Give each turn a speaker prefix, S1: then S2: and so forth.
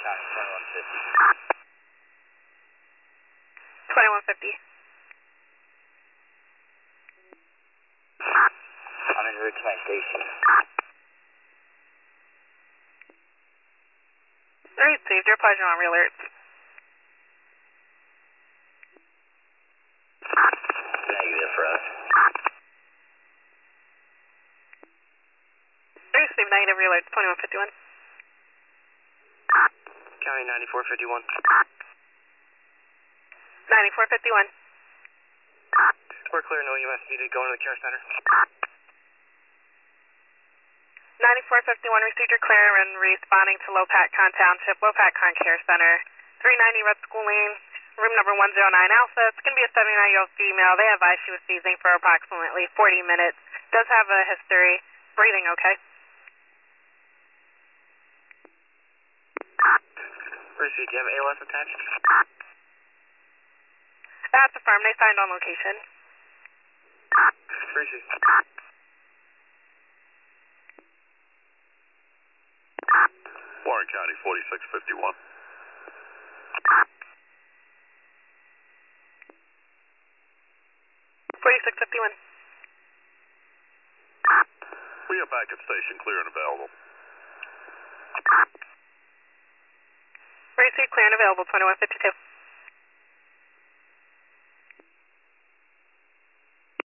S1: County, 2150.
S2: 2150.
S1: I'm en route to my station.
S2: Received. Your pleasure on re-alerts.
S1: Negative for us.
S2: Received. Negative re-alerts. 2151.
S1: County 9451.
S2: 9451.
S1: We're clear, no EMS needed. Going to the care center.
S2: 9451, received your clear and responding to Lopat Con Township, Lopat Con Care Center, 390 Red School Lane, room number 109 Alpha. It's going to be a 79-year-old female. They have she was seizing for approximately 40 minutes. Does have a history. Breathing okay.
S1: Received. Do you have ALS attached?
S2: That's affirmed. They signed on location.
S1: Received.
S3: Warren County, 4651.
S2: 4651.
S3: We have backup station clear and available.
S2: Received, clear and available, 2152.